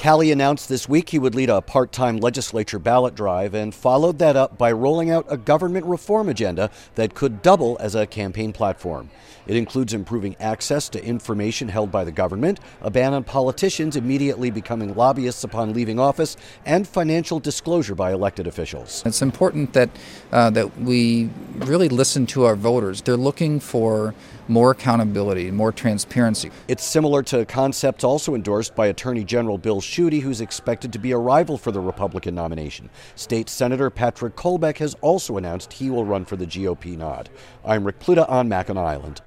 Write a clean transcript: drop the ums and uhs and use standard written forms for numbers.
Calley announced this week he would lead a part-time legislature ballot drive and followed that up by rolling out a government reform agenda that could double as a campaign platform. It includes improving access to information held by the government, a ban on politicians immediately becoming lobbyists upon leaving office, and financial disclosure by elected officials. It's important that we really listen to our voters. They're looking for more accountability, more transparency. It's similar to concepts also endorsed by Attorney General Bill Schuette, who's expected to be a rival for the Republican nomination. State Senator Patrick Colbeck has also announced he will run for the GOP nod. I'm Rick Pluta on Mackinac Island.